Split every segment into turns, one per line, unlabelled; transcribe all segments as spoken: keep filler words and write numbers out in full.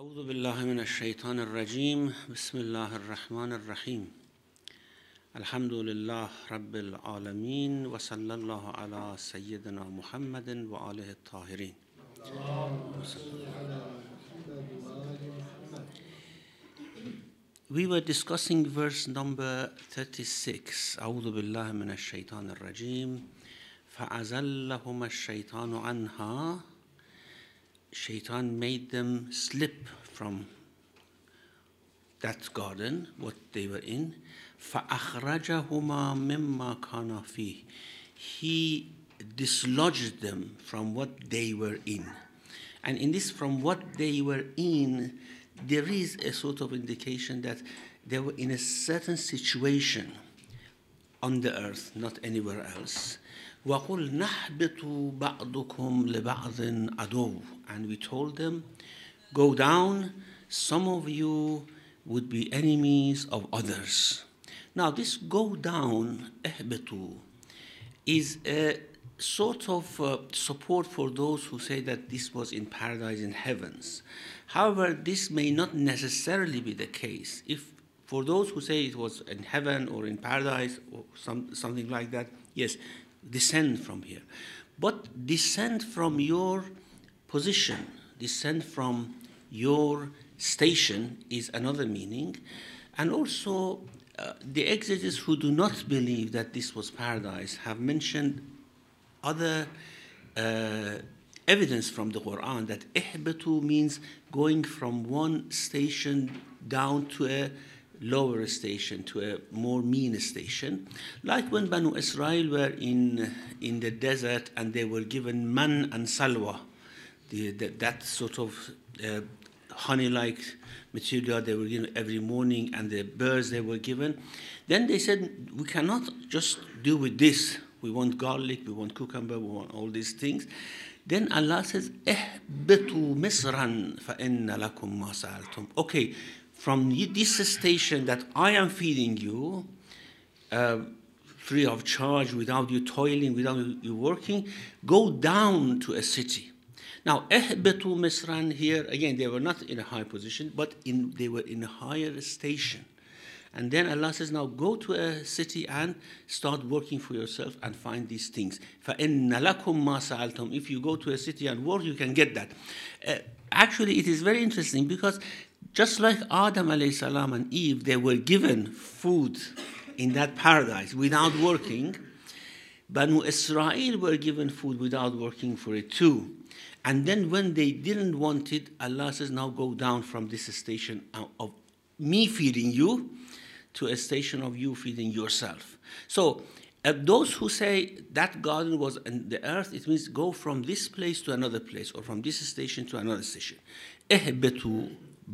أعوذ بالله من الشيطان الرجيم بسم الله الرحمن الرحيم الحمد لله رب العالمين وصلى الله على سيدنا محمد وآله الطاهرين. We were discussing verse number thirty-six. أعوذ بالله من الشيطان الرجيم فأزلهما الشيطان عنها. Shaitan made them slip from that garden, what they were in. فَأَخْرَجَهُمَا مِمَّا كَانَ فِيهِ. He dislodged them from what they were in. And in this, from what they were in, there is a sort of indication that they were in a certain situation on the earth, not anywhere else. وَقُلْ نَحْبِطُوا بَعْضُكُمْ لِبَعْضٍ عَدُوٌّ. And we told them, go down, some of you would be enemies of others. Now this go down, اهبطوا, is a sort of uh, support for those who say that this was in paradise in heavens. However, this may not necessarily be the case. If for those who say it was in heaven or in paradise or some, something like that, yes, descend from here. But descend from your position, descend from your station is another meaning. And also, uh, the exegetes who do not believe that this was paradise have mentioned other uh, evidence from the Quran that ihbatu means going from one station down to a lower station, to a more mean station. Like when Banu Israel were in, in the desert and they were given man and salwa, the, the, that sort of uh, honey-like material they were given every morning, and the birds they were given. Then they said, we cannot just do with this. We want garlic, we want cucumber, we want all these things. Then Allah says, اهبطوا مصرا فإن لكم ما سألتم. Okay, from this station that I am feeding you, uh, free of charge, without you toiling, without you working, go down to a city. Now, اهبطوا مصرا here, again, they were not in a high position, but in, they were in a higher station. And then Allah says, now go to a city and start working for yourself and find these things. فَإِنَّ لَكُمْ مَا سَأَلْتُمْ. If you go to a city and work, you can get that. Uh, actually, it is very interesting because just like Adam alayhi salam and Eve, they were given food in that paradise without working. Banu Israel were given food without working for it too. And then when they didn't want it, Allah says, now go down from this station of me feeding you to a station of you feeding yourself. So uh, those who say that garden was in the earth, it means go from this place to another place, or from this station to another station. اهبطوا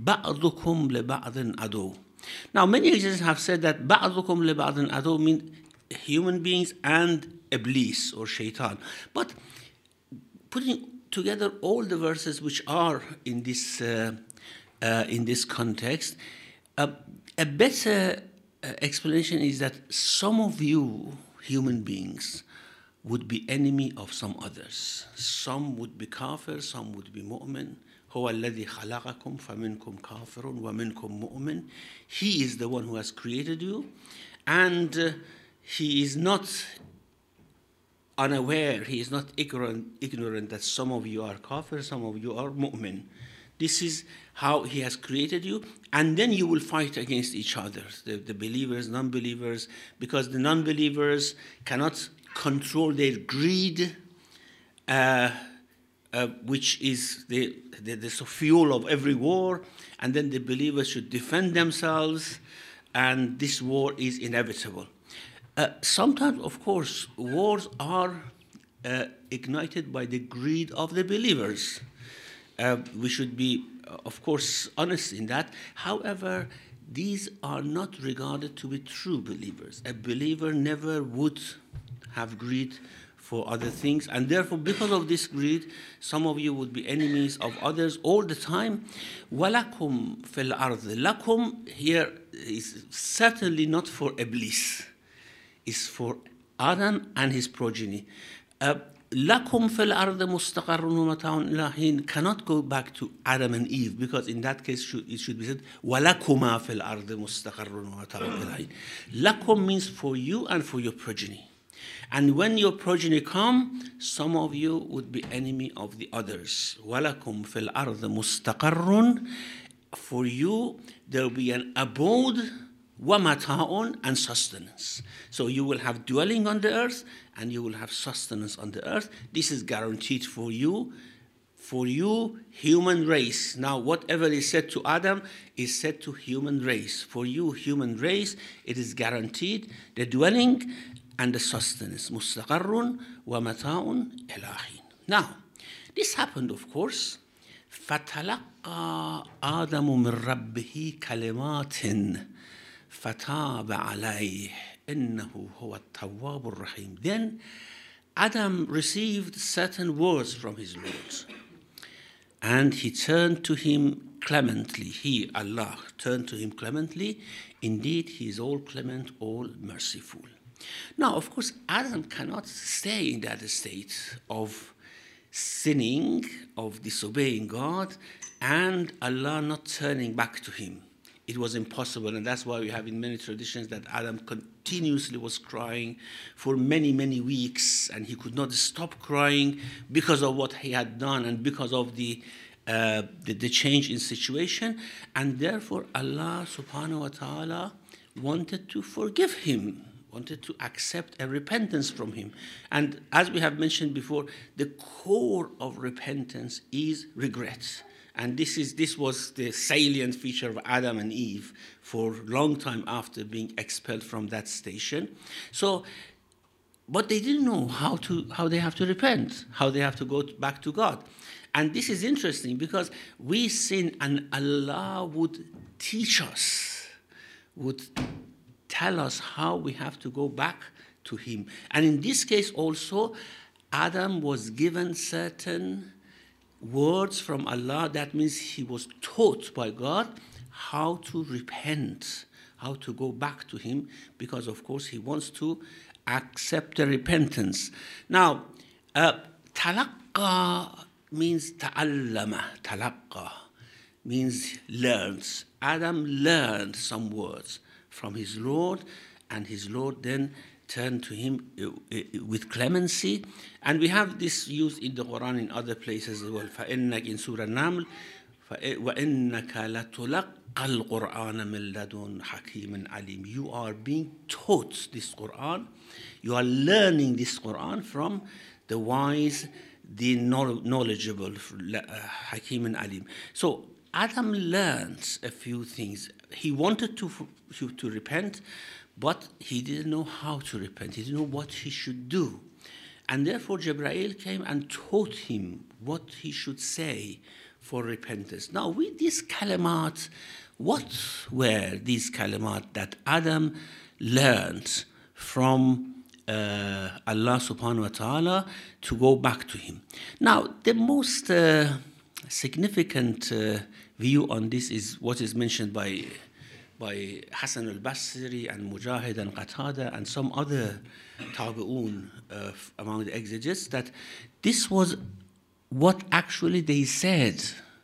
بعضكم لبعض عدو. Now many exegetes have said that بعضكم لبعض عدو mean human beings and Iblis or Shaitan. But putting together all the verses which are in this uh, uh, in this context, uh, a better uh, explanation is that some of you human beings would be enemy of some others. Some would be kafir, some would be mu'min. هو الذي خلقكم فمنكم كافر ومنكم مؤمن. He is the one who has created you, and uh, he is not unaware, he is not ignorant, ignorant that some of you are kafir, some of you are mu'min. This is how he has created you, and then you will fight against each other, the, the believers, non-believers, because the non-believers cannot control their greed, uh, uh, which is the, the, the fuel of every war, and then the believers should defend themselves, and this war is inevitable. Uh, sometimes, of course, wars are uh, ignited by the greed of the believers. Uh, we should be, uh, of course, honest in that. However, these are not regarded to be true believers. A believer never would have greed for other things, and therefore, because of this greed, some of you would be enemies of others all the time. وَلَكُمْ فِي الْأَرْضِ. Lakum here is certainly not for Iblis. Is for Adam and his progeny. Uh, لَكُمْ فِي الْأَرْضِ مُسْتَقَرٌّ وَمَتَاعٌ إِلَىٰ حِينٍ cannot go back to Adam and Eve, because in that case it should be said وَلَكُمَا فِي الْأَرْضِ مُسْتَقَرٌّ وَمَتَاعٌ إِلَىٰ حِينٍ. Lakum means for you and for your progeny. And when your progeny come, some of you would be enemy of the others. وَلَكُمْ فِي الْأَرْضِ مُسْتَقَرٌّ. For you there will be an abode, وَمَتَاعٌ, and sustenance. So you will have dwelling on the earth and you will have sustenance on the earth. This is guaranteed for you, for you human race. Now whatever is said to Adam is said to human race. For you human race, it is guaranteed the dwelling and the sustenance. مُسْتَقَرٌّ وَمَتَاعٌ إِلَىٰ حِينٍ. Now, this happened, of course. فَتَلَقَّى آدَمُ مِنْ رَبِّهِ كَلِمَاتٍ فَتَابَ عَلَيْهِ إِنَّهُ هُوَ التَّوَّابُ الرَّحِيمُ. Then Adam received certain words from his Lord, and he turned to him clemently. He, Allah, turned to him clemently. Indeed, he is all clement, all merciful. Now, of course, Adam cannot stay in that state of sinning, of disobeying God, and Allah not turning back to him. It was impossible, and that's why we have in many traditions that Adam continuously was crying for many, many weeks, and he could not stop crying because of what he had done and because of the uh, the, the change in situation, and therefore Allah subhanahu wa ta'ala wanted to forgive him, wanted to accept a repentance from him. And as we have mentioned before, the core of repentance is regret. And this is this was the salient feature of Adam and Eve for a long time after being expelled from that station. So, but they didn't know how to how they have to repent, how they have to go back to God. And this is interesting because we sin and Allah would teach us, would tell us how we have to go back to him. And in this case also, Adam was given certain words from Allah. That means he was taught by God how to repent, how to go back to him, because of course he wants to accept the repentance. Now, uh, talaqqa means ta'allama. Talaqqa means learns. Adam learned some words from his Lord, and his Lord then turned to him with clemency. And we have this used in the Quran in other places as well. فَإِنَّكَ in Surah Naml, وَإِنَّكَ لَتُلَقَّى الْقُرْآنَ مِنْ لَدُنْ حَكِيمٍ عَلِيمٍ. You are being taught this Quran. You are learning this Quran from the wise, the knowledgeable, Hakim Alim. So Adam learned a few things. He wanted to, to, to repent, but he didn't know how to repent. He didn't know what he should do. And therefore, Jibreel came and taught him what he should say for repentance. Now, with these kalimat, what were these kalimat that Adam learned from uh, Allah subhanahu wa ta'ala to go back to him? Now, the most uh, significant uh, view on this is what is mentioned by by Hassan al-Basri and Mujahid and Qatada and some other tabi'un uh, among the exegetes, that this was what actually they said.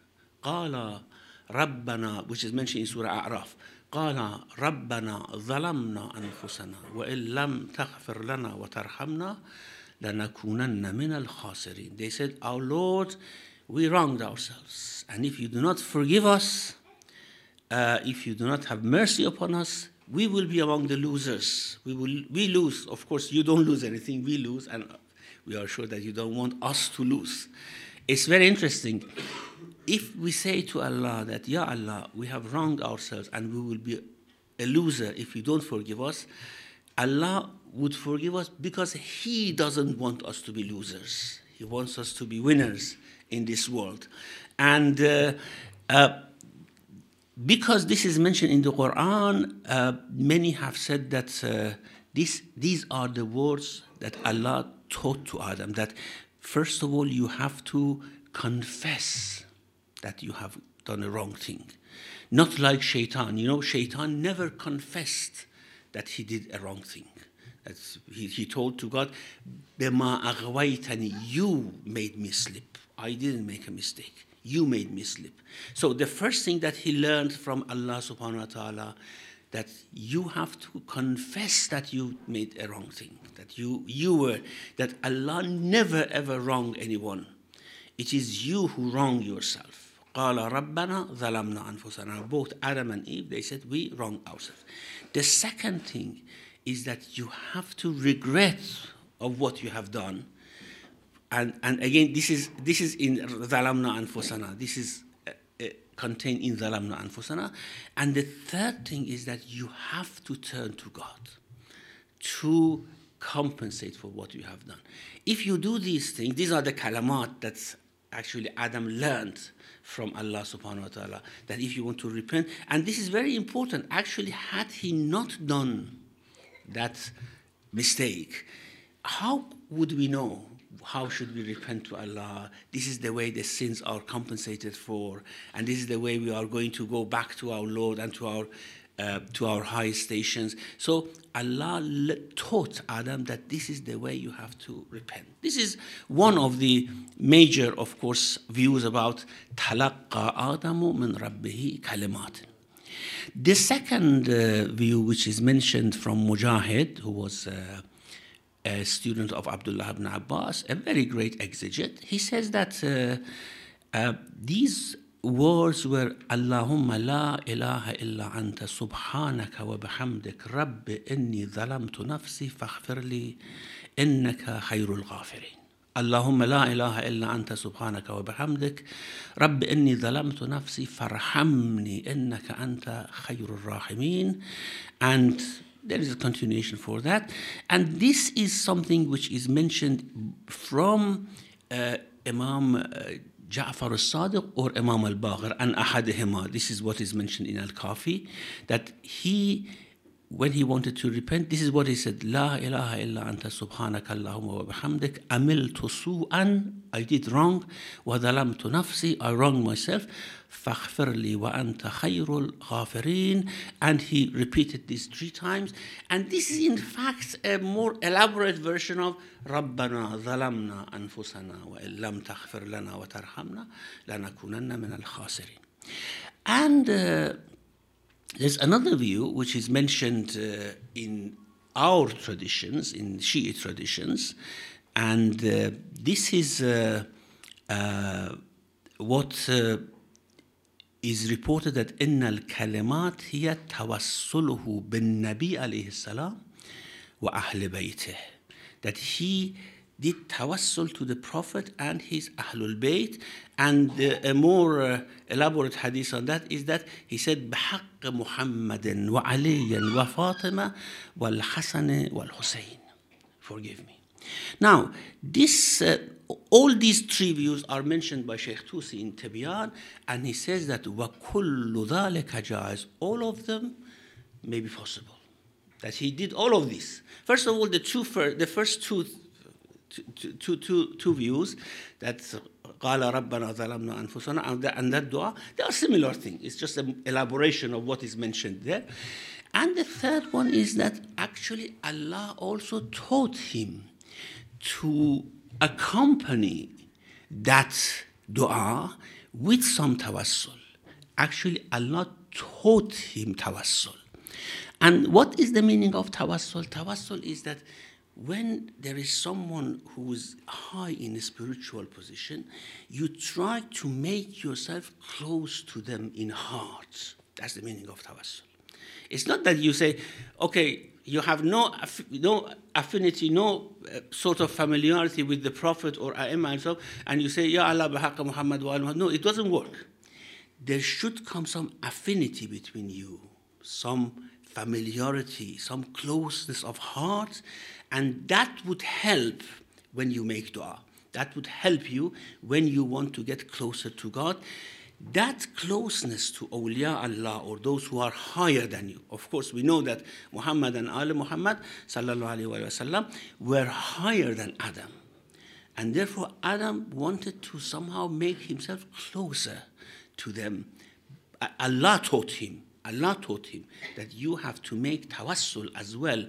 قَالَ رَبَّنَا, which is mentioned in Surah A'raf. قَالَ رَبَّنَا ظَلَمْنَا أَنفُسَنَا وَإِن لَمْ تَغْفِرْ لَنَا وَتَرْحَمْنَا لَنَكُونَنَّ مِنَ الْخَاسِرِينَ. They said, our Lord, we wronged ourselves, and if you do not forgive us, Uh, if you do not have mercy upon us, we will be among the losers. We will we lose. Of course, you don't lose anything, we lose, and we are sure that you don't want us to lose. It's very interesting. If we say to Allah that, Ya Allah, we have wronged ourselves and we will be a loser if you don't forgive us, Allah would forgive us because He doesn't want us to be losers. He wants us to be winners in this world. And uh, uh, because this is mentioned in the Quran, uh, many have said that uh, this, these are the words that Allah taught to Adam, that first of all you have to confess that you have done a wrong thing. Not like Shaitan. You know, Shaitan never confessed that he did a wrong thing. That's, he, he told to God, "Bima aghwaytani," you made me slip. I didn't make a mistake. You made me slip. So the first thing that he learned from Allah subhanahu wa ta'ala, that you have to confess that you made a wrong thing, that you, you were, that Allah never ever wronged anyone. It is you who wrong yourself. قَالَ رَبَّنَا ظَلَمْنَا أَنفُسَنَا. Both Adam and Eve, they said, we wrong ourselves. The second thing is that you have to regret of what you have done. And, and again, this is, this is in ظَلَمْنَا أَنفُسَنَا. This is uh, uh, contained in ظَلَمْنَا أَنفُسَنَا. And the third thing is that you have to turn to God to compensate for what you have done. If you do these things, these are the kalamat that actually Adam learned from Allah subhanahu wa ta'ala, that if you want to repent, and this is very important, actually had he not done that mistake, how would we know? How should we repent to Allah? This is the way the sins are compensated for, and this is the way we are going to go back to our Lord and to our uh, to our high stations. So Allah taught Adam that this is the way you have to repent. This is one of the major, of course, views about تَلَقَّى آدَمُ مِنْ رَبِّهِ كَلِمَاتٍ. The second uh, view, which is mentioned from Mujahid, who was uh, a student of Abdullah ibn Abbas, a very great exegete, he says that uh, uh, these words were Allahumma la ilaha illa anta subhanaka wa bihamdik rabbi inni zalamtu nafsi faghfirli innaka khayrul ghafirin. Allahumma la ilaha illa anta subhanaka wa bihamdik rabbi inni zalamtu nafsi farhamni innaka anta khayrul rahimin. And there is a continuation for that. And this is something which is mentioned from uh, Imam uh, Ja'far al-Sadiq or Imam al-Baqir, and ahadihima. This is what is mentioned in Al-Kafi, that he, when he wanted to repent, this is what he said, La ilaha illa anta subhanaka Allahumma wa bihamdik amiltu su'an, I did wrong, wa dhalamtu nafsi, I wronged myself, faghfirli wa anta khayrul ghafirin. And he repeated this three times. And this is in fact a more elaborate version of رَبَّنَا ظَلَمْنَا أَنفُسَنَا وَإِن لَمْ تَغْفِرْ لَنَا وَتَرْحَمْنَا لَنَكُونَنَّ مِنَ الْخَاسِرِينَ. And uh, there's another view which is mentioned uh, in our traditions, in Shiite traditions, and uh, this is uh, uh, what uh, is reported that إن الكلمات هي توسله بالنبي عليه السلام وأهل بيته, that he did tawassul to the Prophet and his Ahlul Bayt. And uh, a more uh, elaborate hadith on that is that he said بحق محمد وعلي وفاطمة والحسن والحسين, forgive me. Now, this, uh, all these three views are mentioned by Sheikh Tusi in Tibyan, and he says that وَكُلُّ ذَلِكَ جَائِزٌ, all of them may be possible, that he did all of this. First of all, the, two fir- the first two, two, two, two, two views, that قَالَ رَبَّنَا ظَلَمْنَا أَنفُسَنَا, and that, and that dua, they are similar things. It's just an elaboration of what is mentioned there. And the third one is that actually Allah also taught him to accompany that dua with some tawassul. Actually, Allah taught him tawassul. And what is the meaning of tawassul? Tawassul is that when there is someone who is high in a spiritual position, you try to make yourself close to them in heart. That's the meaning of tawassul. It's not that you say, okay, you have no no affinity, no uh, sort of familiarity with the Prophet or A'imah and so, and you say, Ya Allah bihaqqa Muhammad wa al-Muhammad. No, it doesn't work. There should come some affinity between you, some familiarity, some closeness of heart, and that would help when you make dua. That would help you when you want to get closer to God. That closeness to awliya Allah, or those who are higher than you. Of course, we know that Muhammad and Ali Muhammad sallallahu alaihi wasallam were higher than Adam, and therefore Adam wanted to somehow make himself closer to them. Allah taught him. Allah taught him that you have to make tawassul as well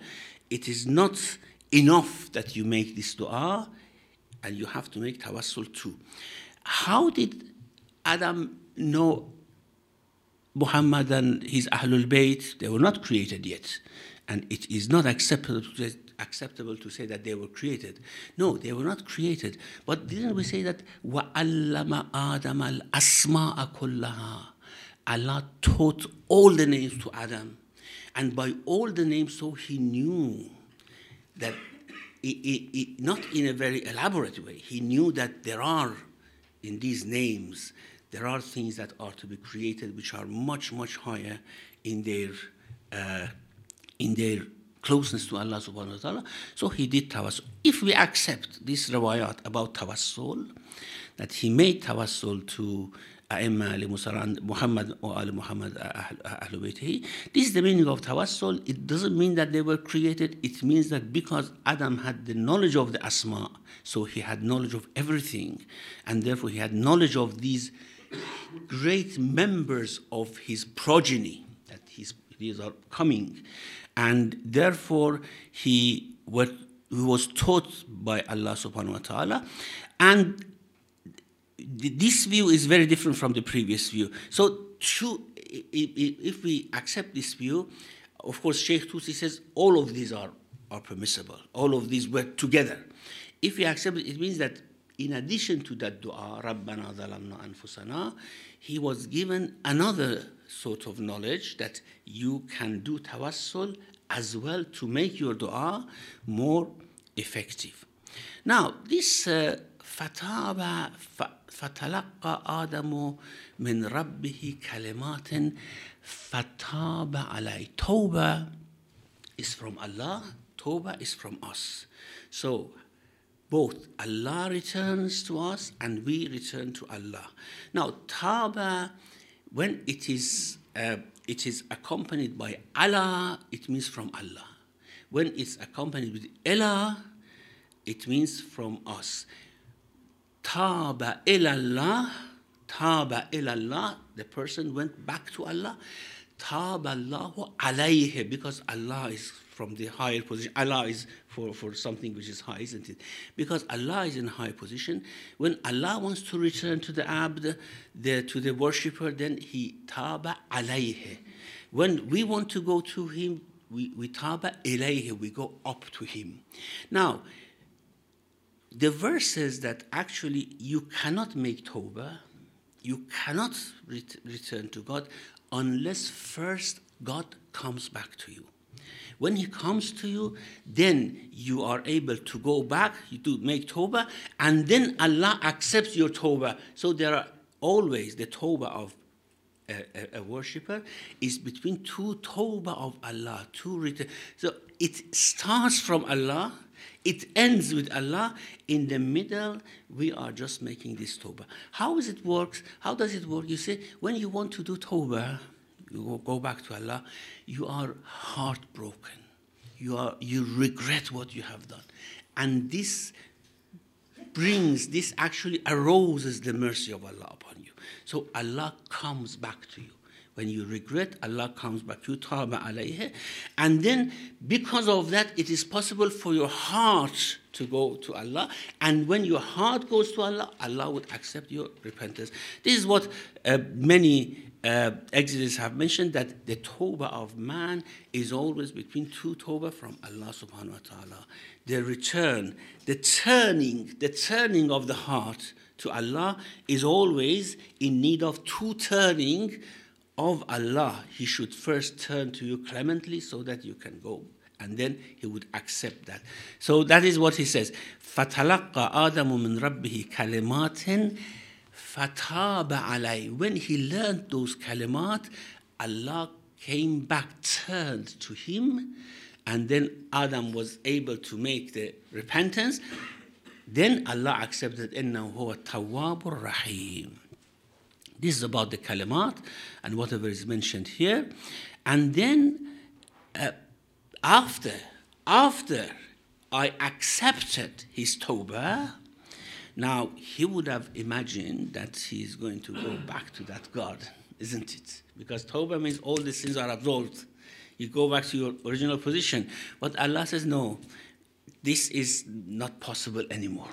it is not enough that you make this dua, and you have to make tawassul too. How did Adam know Muhammad and his Ahlul Bayt? They were not created yet. And it is not acceptable to, say, acceptable to say that they were created. No, they were not created. But didn't we say that وَعَلَّمَ آدَمَ الْأَسْمَاءَ كُلَّهَا? Allah taught all the names to Adam. And by all the names, so he knew that, it, it, it, not in a very elaborate way, he knew that there are, in these names, there are things that are to be created which are much, much higher in their uh, in their closeness to Allah subhanahu wa ta'ala. So he did tawassul. If we accept this riwayat about tawassul, that he made tawassul to A'imma Ali Muhammad or Ali Muhammad Ahlul Baytihi, this is the meaning of tawassul. It doesn't mean that they were created. It means that because Adam had the knowledge of the asma, so he had knowledge of everything, and therefore he had knowledge of these great members of his progeny, that his, these are coming. And therefore, he, were, he was taught by Allah subhanahu wa ta'ala. And this view is very different from the previous view. So to, if we accept this view, of course, Sheikh Tusi says all of these are, are permissible. All of these work together. If we accept it, it means that in addition to that dua, رَبَّنَا ظَلَمْنَا أَنفُسَنَا, he was given another sort of knowledge that you can do tawassul as well to make your dua more effective. Now, this uh, fataba fatalaqqa Adamu min rabbihi kalimatin fataba alay. Tawbah is from Allah, Tawbah is from us. So both Allah returns to us and we return to Allah. Now, Tawbah, when it is uh, it is accompanied by Allah, it means from Allah. When it's accompanied with Ilah, it means from us. Taba ilallah, Taba ilallah, the person went back to Allah. Taba Allahu alayhi, because Allah is from the higher position. Allah is for, for something which is high, isn't it? Because Allah is in a high position. When Allah wants to return to the abd, the, to the worshipper, then he taba alayhi. When we want to go to him, we, we taba ilayhi, we go up to him. Now, the verse says that actually you cannot make tawbah, you cannot ret- return to God unless first God comes back to you. When he comes to you, then you are able to go back, you do make tawbah, and then Allah accepts your tawbah. So there are always the tawbah of a, a, a worshipper is between two tawbah of Allah, two return. So it starts from Allah, it ends with Allah. In the middle, we are just making this tawbah. How does it work? How does it work? You say, when you want to do tawbah, you go back to Allah, you are heartbroken. You are you regret what you have done. And this brings, this actually arouses the mercy of Allah upon you. So Allah comes back to you. When you regret, Allah comes back to you, taba alayhi. And then because of that, it is possible for your heart to go to Allah. And when your heart goes to Allah, Allah would accept your repentance. This is what uh, many uh, exegetes have mentioned, that the tawbah of man is always between two tawbah from Allah subhanahu wa ta'ala. The return, the turning, the turning of the heart to Allah is always in need of two turning of Allah. He should first turn to you clemently so that you can go, and then he would accept that. So that is what he says. فَتَلَقَّى آدَمُ مِنْ رَبِّهِ كَلِمَاتٍ فَتَابَ عَلَيْهِ. When he learned those kalimat, Allah came back, turned to him, and then Adam was able to make the repentance. Then Allah accepted, إِنَّهُ هُوَ التَّوَّابُ الرَّحِيمُ. This is about the kalimat and whatever is mentioned here. And then uh, after, after I accepted his tawbah, now he would have imagined that he is going to go back to that God, isn't it? Because tawbah means all the sins are absolved. You go back to your original position. But Allah says, no, this is not possible anymore.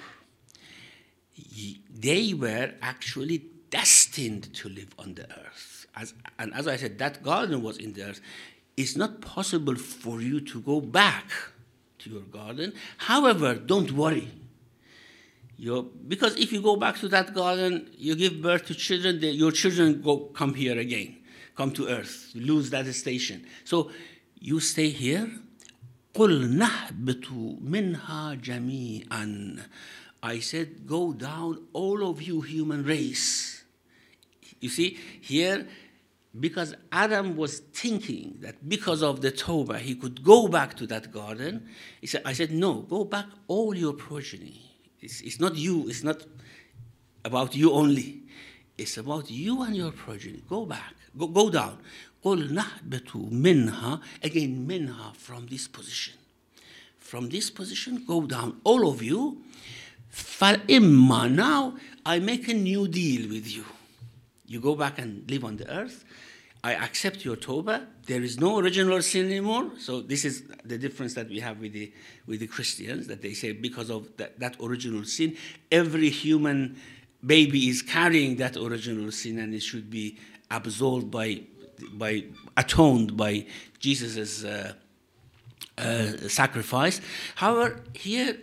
They were actually destined to live on the earth. As, and as I said, that garden was in the earth. It's not possible for you to go back to your garden. However, don't worry. You're, because if you go back to that garden, you give birth to children, they, your children go come here again, come to earth, lose that station. So you stay here. قُلْ نَهْبِطُوا مِنْهَا جَمِيعًا. I said, go down, all of you human race. You see, here, because Adam was thinking that because of the Tawbah, he could go back to that garden, he said, I said, no, go back, all your progeny. It's, it's not you, it's not about you only. It's about you and your progeny. Go back, go, go down. قُلْ نَهْبِطُوا مِنْهَا. Again, minha, from this position. From this position, go down, all of you. فَإِمَّا. Now, I make a new deal with you. You go back and live on the earth. I accept your Tawbah. There is no original sin anymore. So this is the difference that we have with the with the Christians, that they say because of that, that original sin, every human baby is carrying that original sin and it should be absolved by, by atoned by Jesus' uh, uh, sacrifice. However, here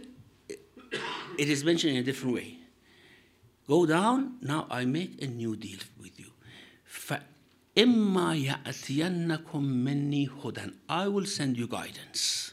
it is mentioned in a different way. Go down, now I make a new deal with you. فَإِمَّا يَأْتِيَنَّكُم مِّنِّي هُدًى. I will send you guidance.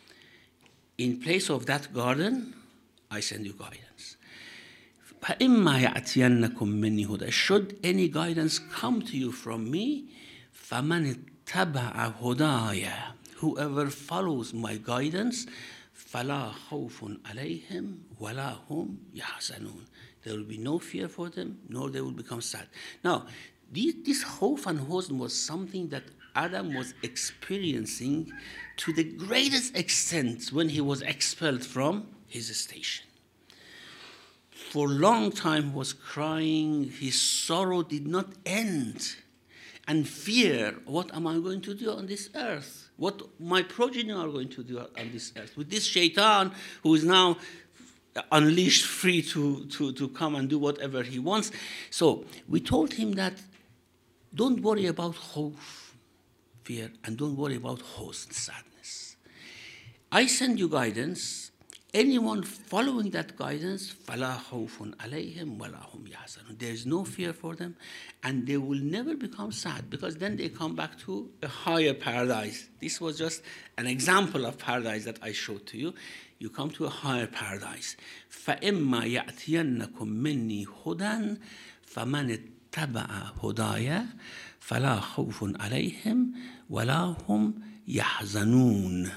In place of that garden, I send you guidance. فَإِمَّا يَأْتِيَنَّكُم مِّنِّي هُدًى. Should any guidance come to you from me, فَمَنِ اتَّبَعَ هُدَايَ. Whoever follows my guidance, فَلَا خَوْفٌ عَلَيْهِمْ وَلَا هُمْ يَحْزَنُونَ. There will be no fear for them, nor they will become sad. Now, this, this khawf and huzn was something that Adam was experiencing to the greatest extent when he was expelled from his station. For a long time he was crying, his sorrow did not end. And fear, what am I going to do on this earth? What my progeny are going to do on this earth? With this shaitan who is now unleashed, free to, to, to come and do whatever he wants. So we told him that don't worry about khawf, fear, and don't worry about huzn, sadness. I send you guidance. Anyone following that guidance, فَلَا خَوْفٌ عَلَيْهِمْ وَلَا هُمْ يَحْزَنُونَ. There is no fear for them, and they will never become sad, because then they come back to a higher paradise. This was just an example of paradise that I showed to you. You come to a higher paradise. فَإِمَّا يَأْتِيَنَّكُم مِّنِّي هُدًى فَمَنِ اتَّبَعَ هُدَايَ فَلَا خَوْفٌ عَلَيْهِمْ وَلَا هُمْ يَحْزَنُونَ.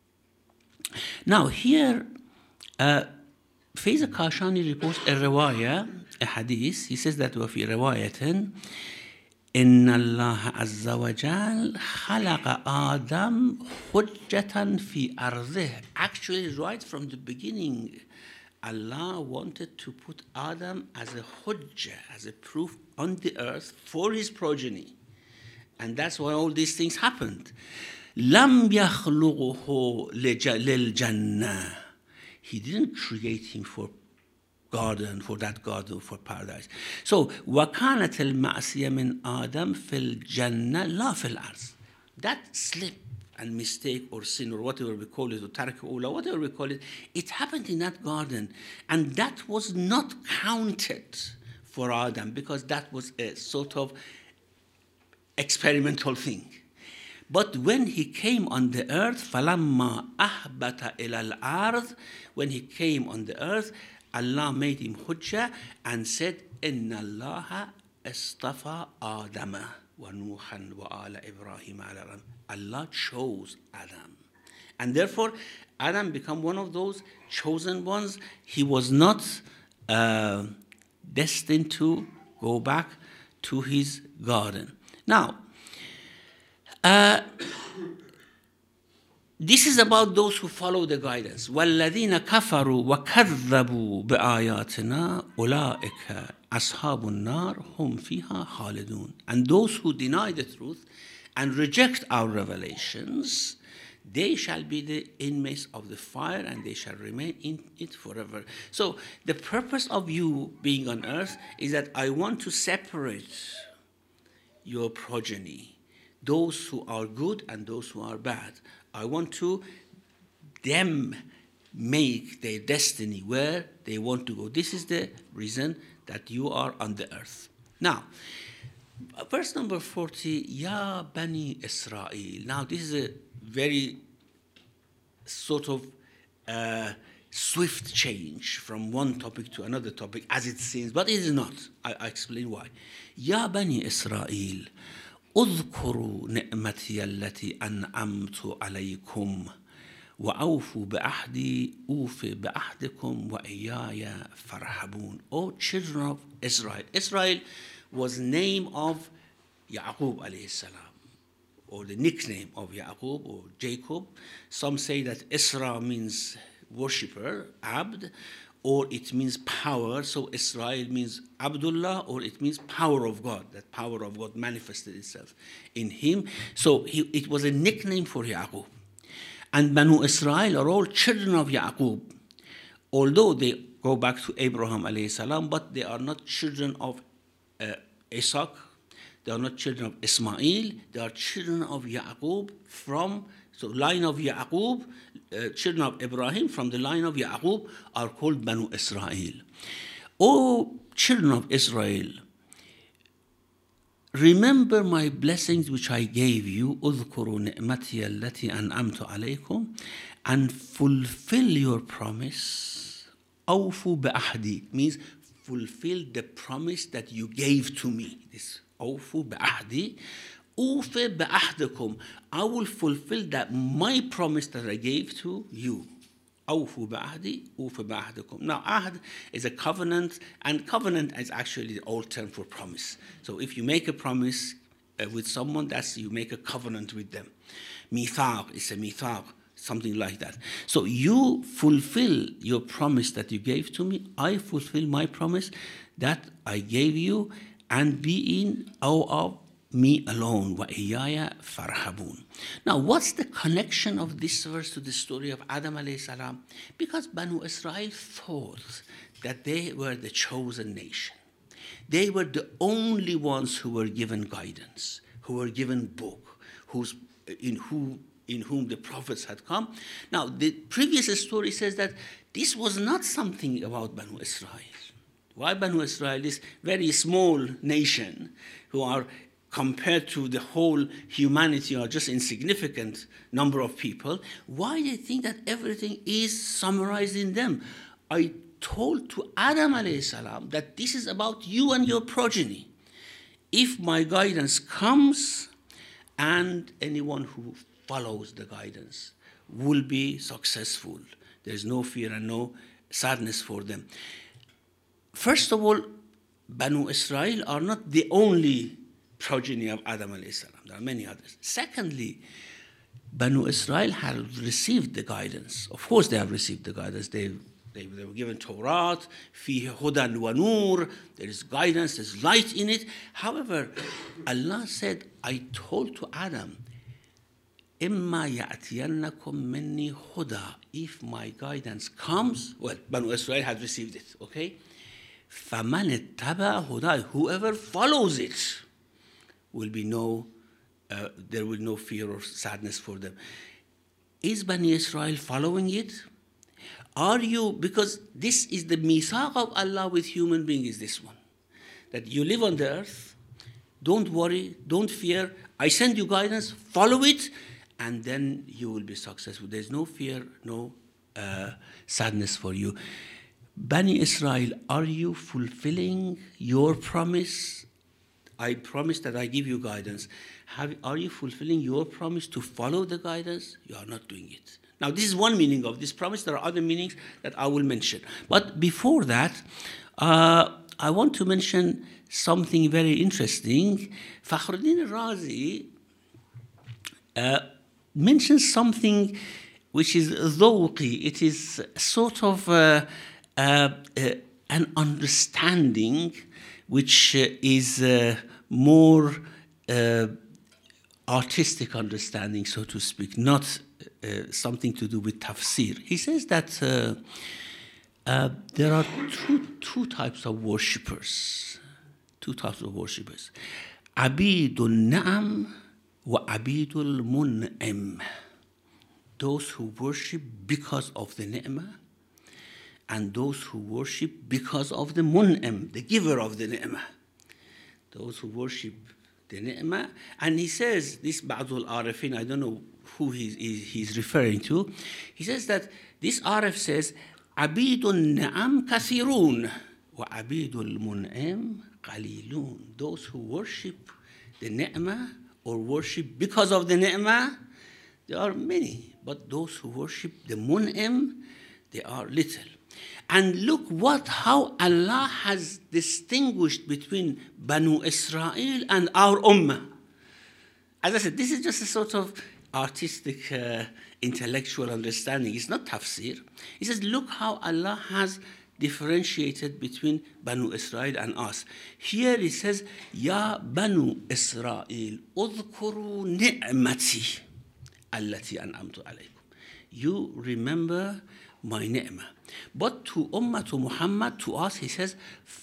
Now here, uh, Faiz Kashani reports a riwayah, a hadith. He says that وَفِي رِوَايَةٍ إِنَّ اللَّهَ عَزَّ وَجَلَّ خَلَقَ آدَمَ حُجَّةً فِي أَرْضِهِ. Actually, right from the beginning, Allah wanted to put Adam as a hujjah, as a proof on the earth for his progeny. And that's why all these things happened. لَمْ يَخْلُقُهُ لِلْجَنَّةِ. He didn't create him for garden, for that garden, for paradise. So, وَكَانَتِ الْمَعْصِيَةُ مِنْ آدَمَ فِي الْجَنَّةِ لَا فِي الْأَرْضِ. That slip and mistake or sin or whatever we call it, or tark ula, whatever we call it, it happened in that garden. And that was not counted for Adam, because that was a sort of experimental thing. But when he came on the earth, فَلَمَّا أَهْبَتَ إِلَى الْأَرْضِ, when he came on the earth, Allah made him hujjah and said, إِنَّ اللَّهَ اصْطَفَى آدَمَ وَنُوحًا وَآلَ إِبْرَاهِيمَ عَلَى الْأَرْضِ. Allah chose Adam. And therefore, Adam became one of those chosen ones. He was not uh, destined to go back to his garden. Now, uh, this is about those who follow the guidance. وَالَّذِينَ كَفَرُوا وَكَذَّبُوا بِآيَاتِنَا أُولَٰئِكَ أَصْحَابُ النَّارِ هُمْ فِيهَا خَالِدُونَ. And those who deny the truth and reject our revelations, they shall be the inmates of the fire, and they shall remain in it forever. So the purpose of you being on earth is that I want to separate your progeny, those who are good and those who are bad. I want to them make their destiny where they want to go. This is the reason that you are on the earth. Now, verse number forty, Ya Bani Israel. Now, this is a very sort of uh, swift change from one topic to another topic, as it seems, but it is not. I, I explain why. Ya Bani Israel, اذكروا نعمتي التي أنعمت عليكم وأوفوا بعهدي أوف بعهدكم وإياي فارهبون. O children of Israel. Israel was the name of Yaqub alayhi salam, or the nickname of Yaqub or Jacob. Some say that Isra means worshipper, Abd, or it means power. So Israel means Abdullah, or it means power of God. That power of God manifested itself in him. So he, it was a nickname for Yaqub. And Banu Israel are all children of Yaqub, although they go back to Abraham alayhi salam, but they are not children of uh, Isaac. They are not children of Ismail. They are children of Yaqub from, so line of Yaqub, uh, children of Ibrahim from the line of Yaqub are called Banu Israel. O children of Israel, remember my blessings which I gave you, اذكروا نعمتي التي أنعمت عليكم, and fulfill your promise. أوفوا بعهدي means fulfill the promise that you gave to me. This أوفوا بعهدي. أوف بعهدكم. I will fulfill that my promise that I gave to you. أوفوا بعهدي أوف بعهدكم. Now, ahd is a covenant, and covenant is actually the old term for promise. So if you make a promise uh, with someone, that's you make a covenant with them. Mithaq is a mithaq, something like that. So you fulfill your promise that you gave to me. I fulfill my promise that I gave you, and be in awe of me alone. وَإِيَّايَ فَارْهَبُونَ. Now, what's the connection of this verse to the story of Adam alayhi salam? Because Banu Israel thought that they were the chosen nation. They were the only ones who were given guidance, who were given book, who's, in, who, in whom the prophets had come. Now, the previous story says that this was not something about Banu Israel. Why Banu Israel, this very small nation who are compared to the whole humanity are just insignificant number of people, why they think that everything is summarized in them? I told to Adam alayhi salam that this is about you and your progeny. If my guidance comes, and anyone who follows the guidance will be successful. There is no fear and no sadness for them. First of all, Banu Israel are not the only progeny of Adam alayhi salam. There are many others. Secondly, Banu Israel have received the guidance. Of course, they have received the guidance. They, they, they were given Torah, fihi hudan wa nur. There is guidance, there's light in it. However, Allah said, I told to Adam, إِمَّا يَأْتِيَنَّكُمْ مِنِّي هُدَى. If my guidance comes, well, Banu Israel had received it, okay? فَمَنِ اتَّبَعَ هُدَى. Whoever follows it, will be no, uh, there will be no fear or sadness for them. Is Bani Israel following it? Are you, because this is the mithaq of Allah with human beings, is this one. That you live on the earth, don't worry, don't fear, I send you guidance, follow it, and then you will be successful. There's no fear, no uh, sadness for you. Bani Israel, are you fulfilling your promise? I promise that I give you guidance. Have, are you fulfilling your promise to follow the guidance? You are not doing it. Now, this is one meaning of this promise. There are other meanings that I will mention. But before that, uh, I want to mention something very interesting. Fakhruddin Razi uh, mentions something which is dhawqi. It is sort of uh, uh, uh, an understanding which uh, is uh, more uh, artistic understanding, so to speak, not uh, something to do with tafsir. He says that uh, uh, there are two, two types of worshippers, two types of worshippers. Abidul Na'am wa Abidul Mun'im. Those who worship because of the ni'mah, and those who worship because of the mun'im, the giver of the ni'mah. Those who worship the ni'mah. And he says, this Ba'dul Arifin, I don't know who he's, he's referring to, he says that this Arif says, Abidun na'am kathirun, wa abidul mun'im qalilun. Those who worship the ni'mah or worship because of the ni'mah, there are many. But those who worship the mun'im, they are little. And look what, how Allah has distinguished between Banu Israel and our Ummah. As I said, this is just a sort of artistic, uh, intellectual understanding. It's not tafsir. He says, look how Allah has differentiated between Banu Israel and us. Here he says, Ya Banu Israel, udhkuru ni'mati allati an'amtu alaykum. You remember my ni'mah. But to Ummah, to Muhammad, to us, he says,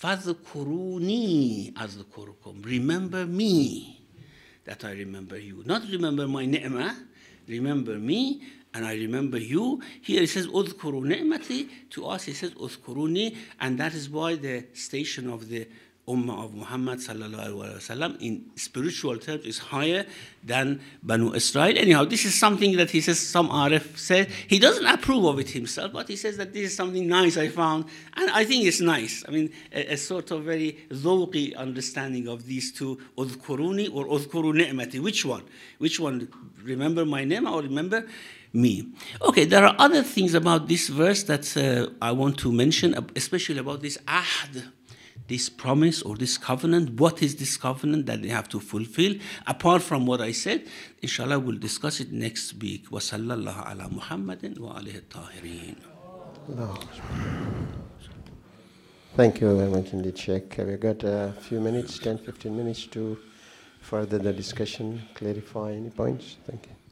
فَذْكُرُونِي أَذْكُرُكُمْ. Remember me, that I remember you. Not remember my ni'mah, remember me, and I remember you. Here he says, أُذْكُرُوا نِعْمَتِي. To us, he says, أُذْكُرُونِي. And that is why the station of the Ummah of Muhammad sallallahu alaihi wasallam in spiritual terms is higher than Banu Israel. Anyhow, this is something that he says, some Arif said, he doesn't approve of it himself, but he says that this is something nice I found, and I think it's nice. I mean, a, a sort of very dhawqi understanding of these two, udhkuruni or udhkuru ni'mati. Which one? Which one? Remember my name or remember me? Okay, there are other things about this verse that uh, I want to mention, especially about this ahd, this promise or this covenant. What is this covenant that they have to fulfill? Apart from what I said, inshallah, we'll discuss it next week. Wa sallallahu ala Muhammadin wa alihi tahirin.
Thank you very much indeed, Sheikh. We've got a few minutes, ten, fifteen minutes to further the discussion, clarify any points. Thank you.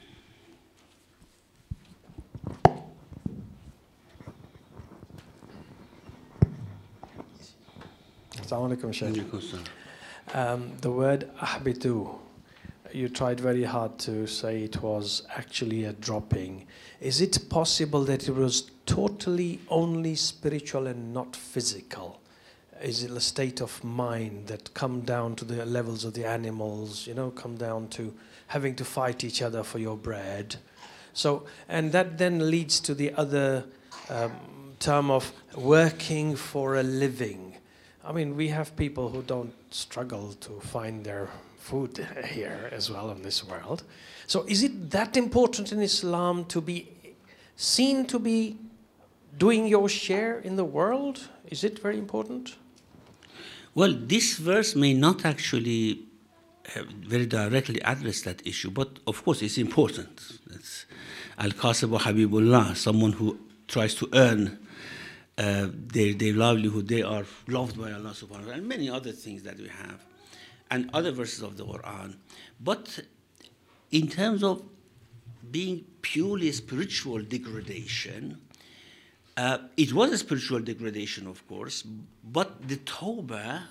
Assalamu alaikum, Shaykh. Um, the word ahbitu, you tried very hard to say it was actually a dropping. Is it possible that it was totally only spiritual and not physical? Is it a state of mind that come down to the levels of the animals, you know, come down to having to fight each other for your bread? So, and that then leads to the other um, term of working for a living. I mean, we have people who don't struggle to find their food here as well in this world. So is it that important in Islam to be seen to be doing your share in the world? Is it very important?
Well, this verse may not actually uh, very directly address that issue, but of course it's important. It's Al-Kasib wa Habibullah, someone who tries to earn Uh, their, their livelihood, they are loved by Allah subhanahu wa ta'ala, and many other things that we have, and other verses of the Quran. But in terms of being purely spiritual degradation, uh, it was a spiritual degradation, of course, but the Tawbah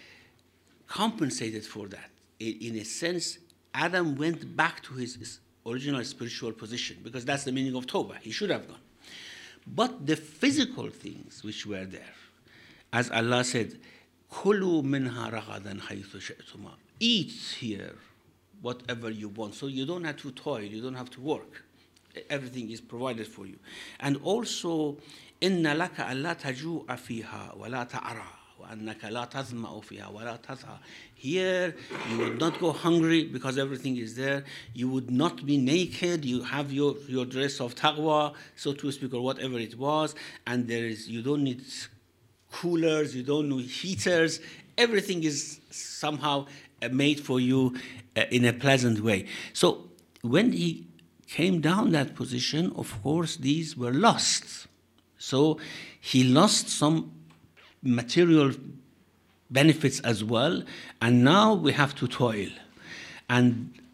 compensated for that. In, in a sense, Adam went back to his, his original spiritual position, because that's the meaning of Tawbah. He should have gone. But the physical things which were there, as Allah said, "Kulu minha ragadan haythu shi'tuma." Eat here whatever you want. So you don't have to toil, you don't have to work. Everything is provided for you. And also, inna laka alla taju'a fiha wa la ta'ra wa annaka la tazma'u fiha wa la tazha. Here you would not go hungry because everything is there. You would not be naked. You have your, your dress of taqwa, so to speak, or whatever it was. And there is you don't need coolers, you don't need heaters. Everything is somehow made for you uh, in a pleasant way. So when he came down that position, of course, these were lost. So he lost some material benefits as well, and now we have to toil. And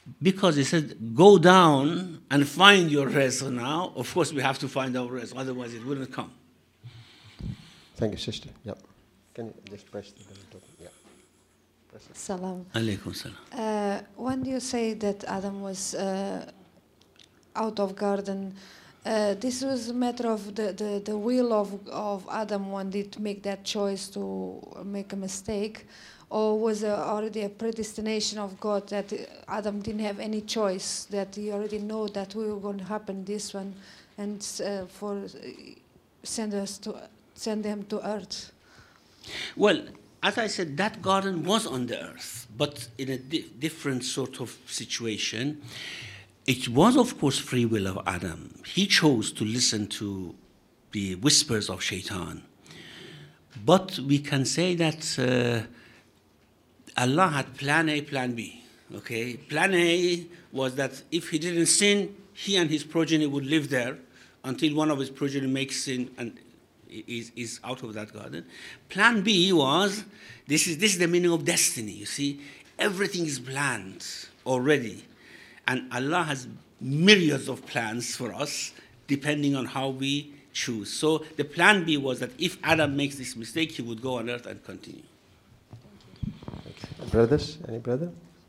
because he said, go down and find your rest. So now, of course, we have to find our rest, otherwise it wouldn't come.
Thank you, sister. Yep. Can you just press the button? Yeah. Press it.
Salam.
Alaykum salam.
Uh, when you say that Adam was uh, out of garden, uh, this was a matter of the, the, the will of, of Adam when did make that choice to make a mistake, or was there already a predestination of God that Adam didn't have any choice, that he already know that we were going to happen this one, and uh, for uh, send us to send them to earth?
Well, as I said, that garden was on the earth, but in a di- different sort of situation. It was, of course, free will of Adam. He chose to listen to the whispers of Shaitan. But we can say that uh, Allah had plan A, plan B. Okay, plan A was that if he didn't sin, he and his progeny would live there until one of his progeny makes sin and is, is out of that garden. Plan B was, this is, this is the meaning of destiny, you see. Everything is planned already. And Allah has myriads of plans for us, depending on how we choose. So the plan B was that if Adam makes this mistake, he would go on earth and continue.
Okay. Brothers? Any brother?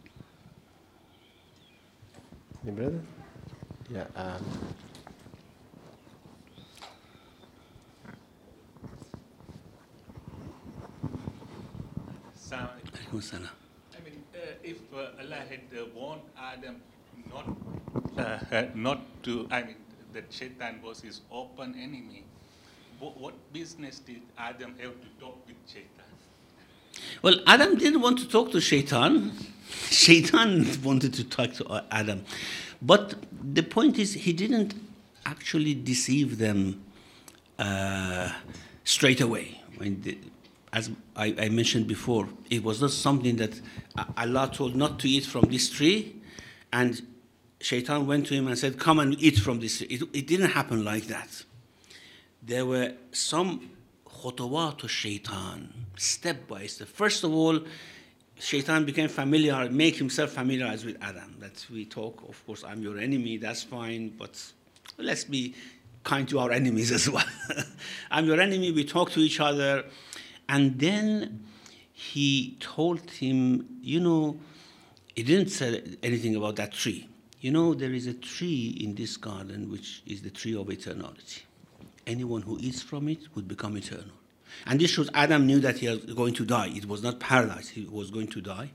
Any brother? Yeah. Um,
Alaykum salam.
I mean, uh, if uh, Allah had uh, warned Adam not, uh, uh, not to, I mean, that Shaitan was his open enemy, what, what business did Adam have to talk with Shaitan?
Well, Adam didn't want to talk to Shaitan. Shaitan wanted to talk to Adam. But the point is, he didn't actually deceive them uh, straight away. When the, as I, I mentioned before, it was not something that Allah told not to eat from this tree, and Shaitan went to him and said, come and eat from this tree. It, it didn't happen like that. There were some khutawat of Shaitan, step by step. First of all, Shaitan became familiar, make himself familiarized with Adam. That we talk, of course, I'm your enemy, that's fine, but let's be kind to our enemies as well. I'm your enemy, we talk to each other. And then he told him, you know, he didn't say anything about that tree. You know, there is a tree in this garden which is the tree of eternality. Anyone who eats from it would become eternal. And this shows Adam knew that he was going to die. It was not paradise, he was going to die.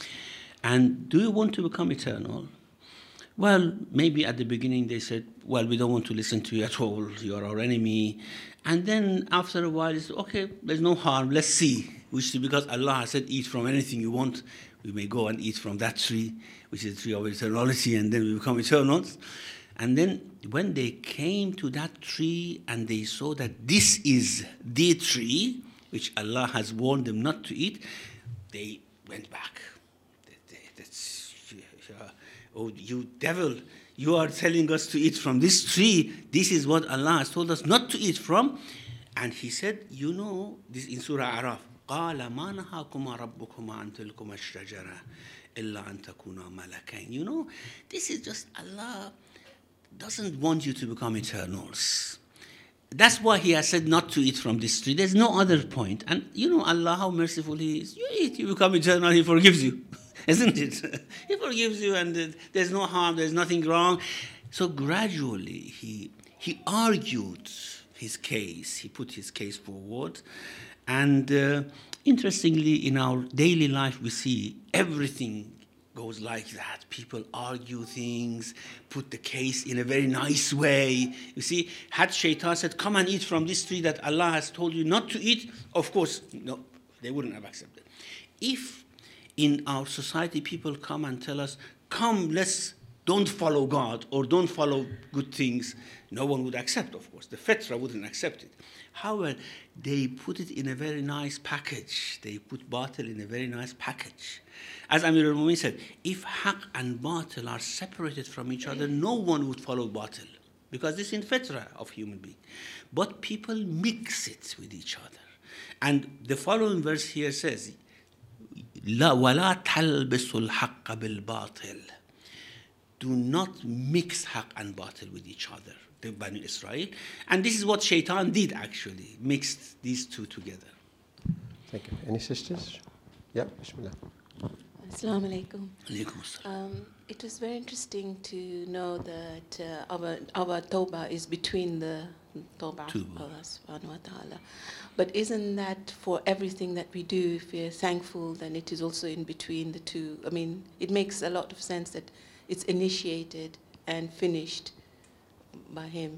And do you want to become eternal? Well, maybe at the beginning they said, well, we don't want to listen to you at all, you are our enemy. And then after a while, it's okay, there's no harm, let's see. Which is because Allah has said, eat from anything you want. We may go and eat from that tree, which is the tree of eternality, and then we become eternals. And then when they came to that tree and they saw that this is the tree, which Allah has warned them not to eat, they went back. They, they, that's, uh, oh, you devil, you are telling us to eat from this tree. This is what Allah has told us not to eat from. And he said, you know, this in Surah Araf, قَالَ مَا نَهَاكُمَا رَبُّكُمَا أَن تِلْكُمَا الشَّجَرَةَ إِلَّا أَن تَكُونَا مَلَكَيْنِ. You know, this is just Allah doesn't want you to become eternals. That's why he has said not to eat from this tree. There's no other point. And you know Allah, how merciful he is. You eat, you become eternal, he forgives you. Isn't it? He forgives you and there's no harm, there's nothing wrong. So gradually he he argued his case. He put his case forward. And uh, interestingly, in our daily life, we see everything goes like that. People argue things, put the case in a very nice way. You see, had Shaitan said, come and eat from this tree that Allah has told you not to eat, of course, no, they wouldn't have accepted. If in our society people come and tell us, come, let's don't follow God or don't follow good things, no one would accept, of course. The Fitra wouldn't accept it. However, they put it in a very nice package. They put batil in a very nice package. As Amir al-Mu'min said, if haqq and batil are separated from each other, no one would follow batil, because this is in fitra of human being. But people mix it with each other. And the following verse here says, لا ولا تلبسوا الحق بالباطل. do not mix haq and batil with each other, the Bani Israel. And this is what Shaitan did actually, mixed these two together.
Thank you. Any sisters? Yeah, Bismillah.
Assalamu alaikum.
Alaikum assalam.
Um, it was very interesting to know that uh, our our tawbah is between the tawbah of
Tawbah.
Allah subhanahu wa ta'ala. But isn't that for everything that we do, if we're thankful, then it is also in between the two? I mean, it makes a lot of sense that it's initiated and finished by Him.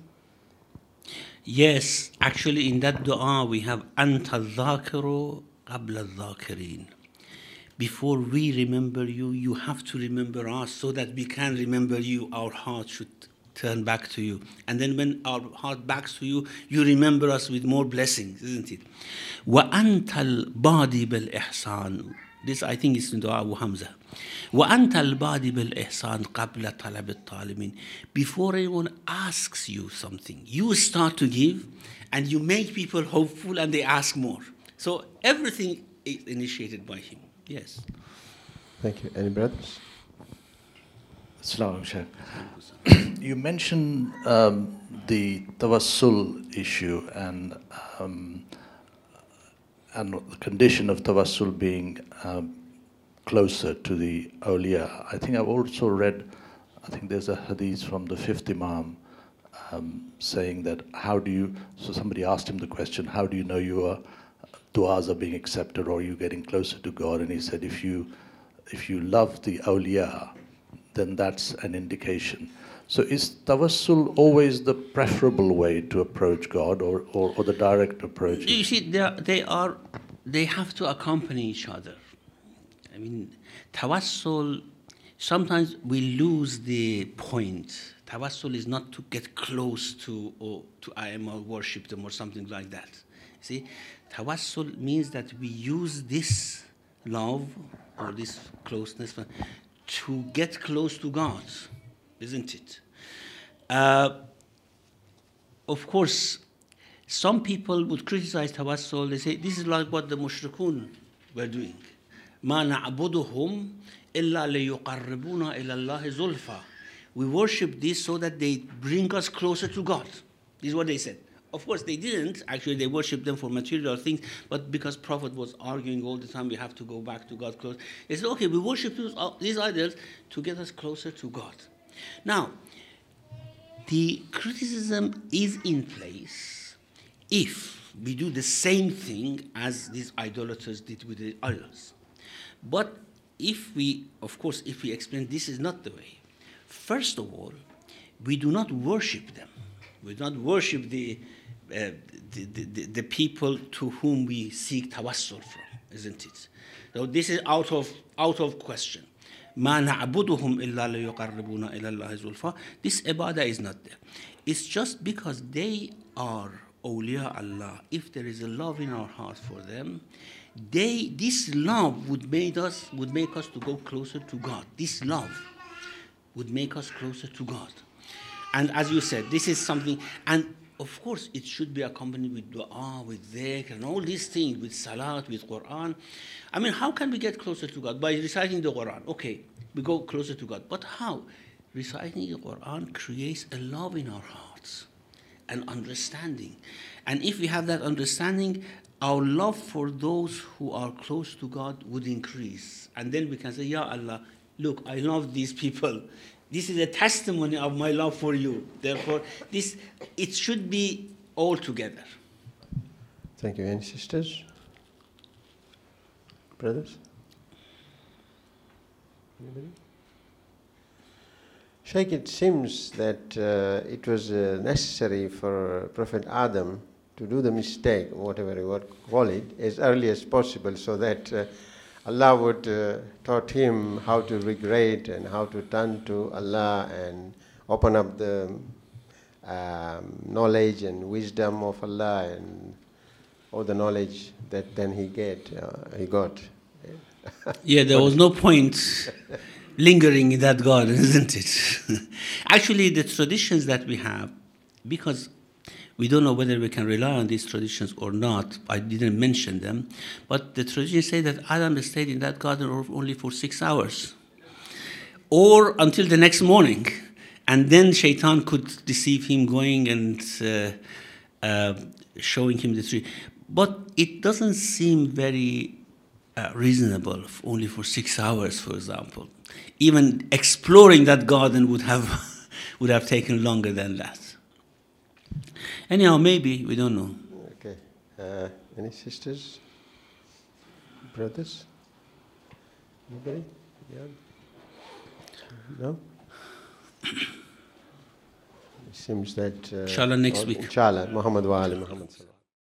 Yes, actually in that dua we have Anta al-Dhakiru qabla al-Dhakirin. Before we remember you, you have to remember us so that we can remember you. Our heart should turn back to you. And then when our heart backs to you, you remember us with more blessings, isn't it? وَأَنْتَ الْبَادِ بِالْإِحْسَانِ. This I think is in Dua Abu Hamza. وَأَنْتَ الْبَادِ بِالْإِحْسَانِ قَبْلَ طَلَبِ الطَّالِبِينَ. Before anyone asks you something, you start to give and you make people hopeful and they ask more. So everything is initiated by him. Yes.
Thank you. Any brothers?
Assalamu alaikum. You mentioned um, the tawassul issue and um, and the condition of tawassul being um, closer to the awliya. I think I've also read, I think there's a hadith from the fifth Imam um, saying that how do you, so somebody asked him the question, how do you know your du'as are being accepted or you're getting closer to God? And he said, if you if you love the awliya, then that's an indication. So is tawassul always the preferable way to approach God, or, or, or the direct approach?
You see, they are, they are, they have to accompany each other. I mean, tawassul, sometimes we lose the point. Tawassul is not to get close to, or to I am or worship them or something like that. See, tawassul means that we use this love or this closeness to get close to God, isn't it? Uh, of course, some people would criticize tawassul. They say, this is like what the mushrikun were doing. مَا نَعْبُدُهُمْ إِلَّا لِيُقَرِّبُونَ إِلَى اللَّهِ زُلْفَى. We worship this so that they bring us closer to God. This is what they said. Of course, they didn't. Actually, they worshipped them for material things, but because Prophet was arguing all the time, we have to go back to God close. They said, okay, we worship these idols to get us closer to God. Now, the criticism is in place if we do the same thing as these idolaters did with the idols. But if we, of course, if we explain this is not the way, first of all, we do not worship them. We do not worship the, uh, the, the, the people to whom we seek tawassul from, isn't it? So this is out of, out of question. مَا نَعْبُدُهُمْ إِلَّا لِيُقَرِّبُونَ إِلَى اللَّهِ زُلْفَى. This ibadah is not there. It's just because they are awliya Allah. If there is a love in our heart for them, they, this love would make us, would make us to go closer to God. This love would make us closer to God. And as you said, this is something, and of course it should be accompanied with dua, with dhikr, and all these things, with salat, with Quran. I mean, how can we get closer to God? By reciting the Quran. Okay, we go closer to God. But how? Reciting the Quran creates a love in our hearts, an understanding. And if we have that understanding, our love for those who are close to God would increase. And then we can say, Ya Allah, look, I love these people. This is a testimony of my love for you. Therefore, this, it should be all together.
Thank you. Any sisters? Brothers? Anybody? Sheikh, it seems that uh, it was uh, necessary for Prophet Adam to do the mistake, whatever you would call it, as early as possible, so that uh, Allah would uh, taught him how to regret and how to turn to Allah and open up the um, knowledge and wisdom of Allah and all the knowledge that then he get uh, he got.
Yeah, there was no point lingering in that garden, isn't it? Actually, the traditions that we have, because we don't know whether we can rely on these traditions or not. I didn't mention them. But the traditions say that Adam stayed in that garden only for six hours. or until the next morning. And then Shaitan could deceive him going and uh, uh, showing him the tree. But it doesn't seem very uh, reasonable, f- only for six hours, for example. Even exploring that garden would have would have taken longer than that. Anyhow, maybe, we don't know.
Okay. Uh, any sisters? Brothers? Anybody? Yeah? No? It seems that... Uh,
Inshallah next
or-
week.
Inshallah. Muhammad wa ali Muhammad.